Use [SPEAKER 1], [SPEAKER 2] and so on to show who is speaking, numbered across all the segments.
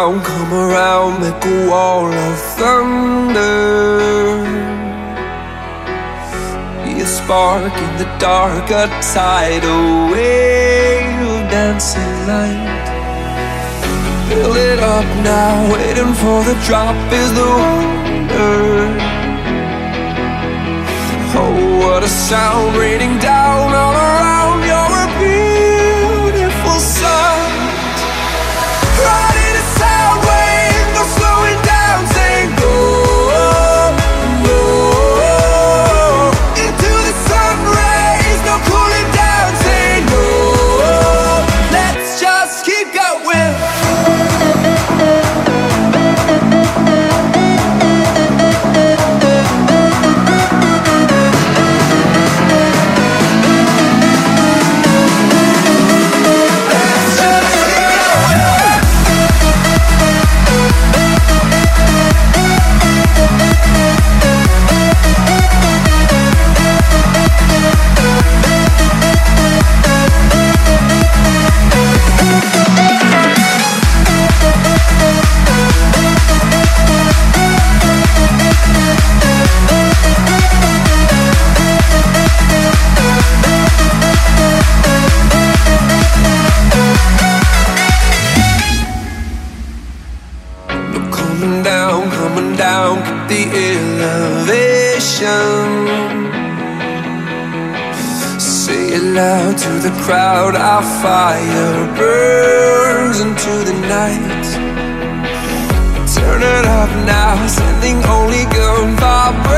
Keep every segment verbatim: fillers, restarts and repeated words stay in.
[SPEAKER 1] down, come around, make a wall of thunder. Be a spark in the dark, a tidal wave of dancing light. Fill it up now, waiting for the drop is the wonder. Oh, what a sound raining down all around. You're a beautiful sight. Riding a sound wave, no slowing down, saying go, go. Into the sun rays, no cooling down, saying no. Let's just keep going. Coming down, coming down, get the elevation. Say it loud to the crowd, our fire burns into the night. Turn it up now, sending only good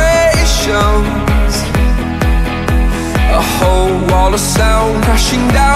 [SPEAKER 1] vibrations. A whole wall of sound crashing down.